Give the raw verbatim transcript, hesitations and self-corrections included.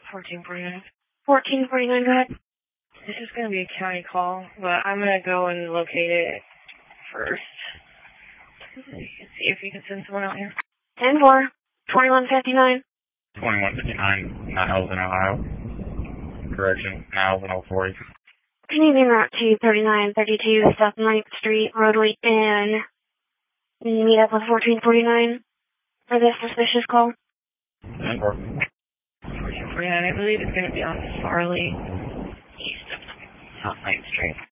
fourteen forty-nine. fourteen forty-nine, go ahead. This is going to be a county call, but I'm going to go and locate it first. See if you can send someone out here. ten four, twenty-one fifty-nine. twenty-one fifty-nine, Niles in Ohio. Correction, Niles in oh forty. Can you be route to thirty-nine thirty-two South ninth Street, Roadway N? Meet up with fourteen forty-nine for this suspicious call. ten four. fourteen forty-nine, I believe it's going to be on Farley, east of South ninth Street.